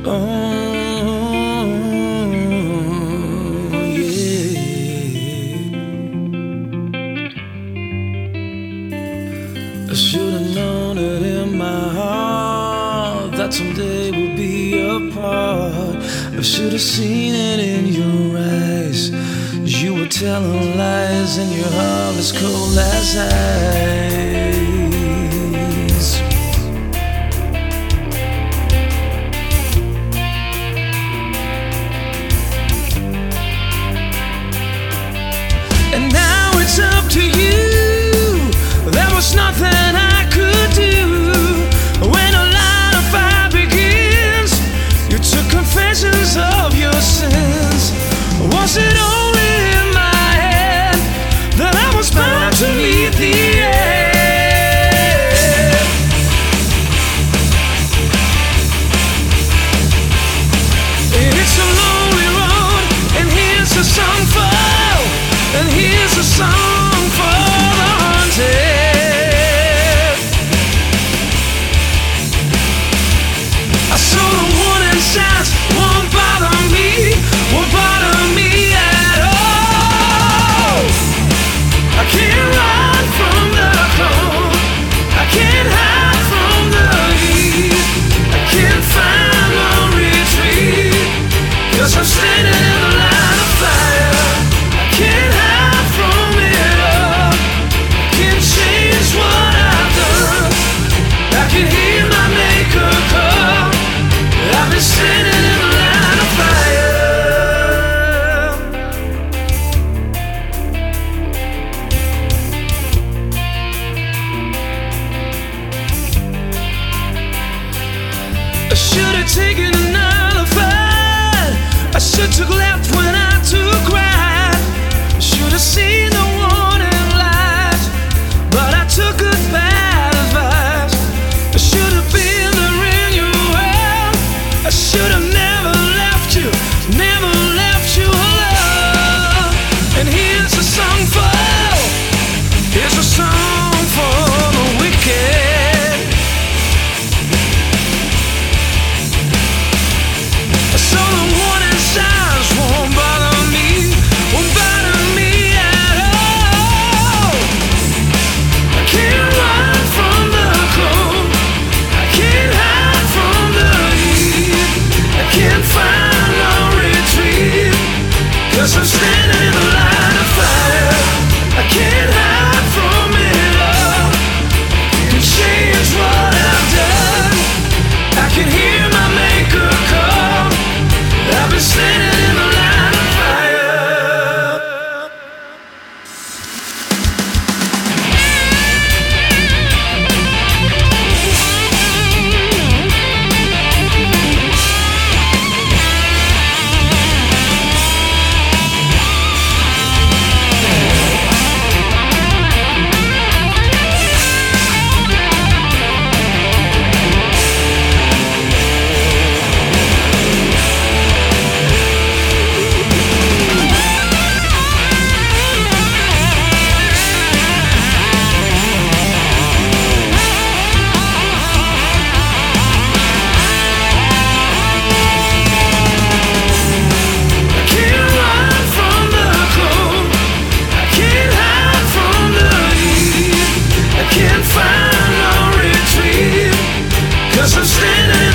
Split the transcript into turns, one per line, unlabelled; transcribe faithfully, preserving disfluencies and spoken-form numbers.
Oh, yeah. I should have known it in my heart that someday we'll be apart. I should have seen it in your eyes. You were telling lies and your heart was cold as ice. And now it's up to you. There was nothing I could do. When a line of fire begins, you took confessions of your sins. Was it only in my head that I was bound to meet the end? It's a lonely road, and here's a song for, and here's a song for the haunted. I saw the warning signs, won't bother me, won't bother me at all. I can't run from the cold, I can't hide from the heat, I can't find no retreat, 'cause I'm standing in the line of fire. I can't hide from it all, can't change what I've done. I can hear my maker call. I've been standing in the line of fire. I should have taken another fight. I should have left when I took right. I should have seen the warning light, but I took good bad advice. I should have been there in your world. I should have never left you, never left you alone. And here's a song for, here's a song for the wicked. So the warning signs won't bother me, won't bother me at all. I can't run from the cold, I can't hide from the heat, I can't find no retreat, 'cause I'm standing in the line of fire. I can't hide from it all, can change what I've done. I can hear my maker call. I've been standing in the line of fire. I'm standing